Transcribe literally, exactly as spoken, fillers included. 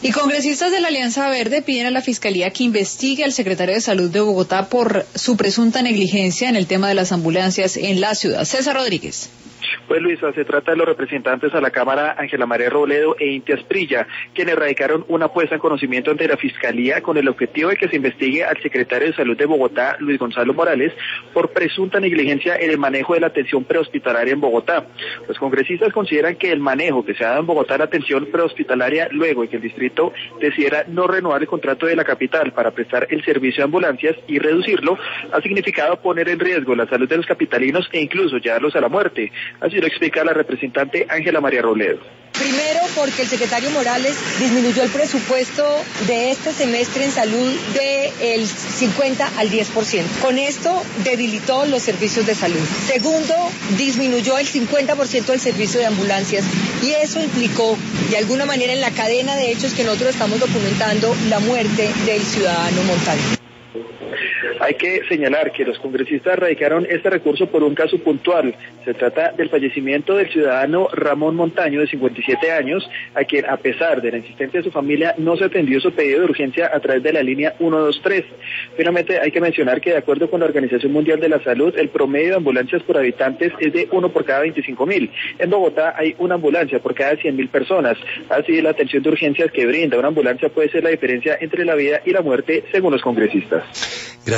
Y congresistas de la Alianza Verde piden a la Fiscalía que investigue al secretario de Salud de Bogotá por su presunta negligencia en el tema de las ambulancias en la ciudad. César Rodríguez. Pues Luisa, se trata de los representantes a la Cámara Ángela María Robledo e Inti Asprilla, quienes radicaron una puesta en conocimiento ante la Fiscalía con el objetivo de que se investigue al secretario de Salud de Bogotá, Luis Gonzalo Morales, por presunta negligencia en el manejo de la atención prehospitalaria en Bogotá. Los congresistas consideran que el manejo que se ha dado en Bogotá de la atención prehospitalaria luego de que el distrito decidiera no renovar el contrato de la capital para prestar el servicio de ambulancias y reducirlo, ha significado poner en riesgo la salud de los capitalinos e incluso llevarlos a la muerte. Así lo explica la representante Ángela María Robledo. Primero, porque el secretario Morales disminuyó el presupuesto de este semestre en salud del cincuenta al diez por ciento. Con esto debilitó los servicios de salud. Segundo, disminuyó el cincuenta por ciento del servicio de ambulancias y eso implicó, de alguna manera, en la cadena de hechos que nosotros estamos documentando, la muerte del ciudadano Montaño. Hay que señalar que los congresistas radicaron este recurso por un caso puntual. Se trata del fallecimiento del ciudadano Ramón Montaño, de cincuenta y siete años, a quien, a pesar de la insistencia de su familia, no se atendió su pedido de urgencia a través de la línea ciento veintitrés. Finalmente, hay que mencionar que, de acuerdo con la Organización Mundial de la Salud, el promedio de ambulancias por habitantes es de uno por cada veinticinco mil. En Bogotá hay una ambulancia por cada cien mil personas. Así, la atención de urgencias que brinda una ambulancia puede ser la diferencia entre la vida y la muerte, según los congresistas.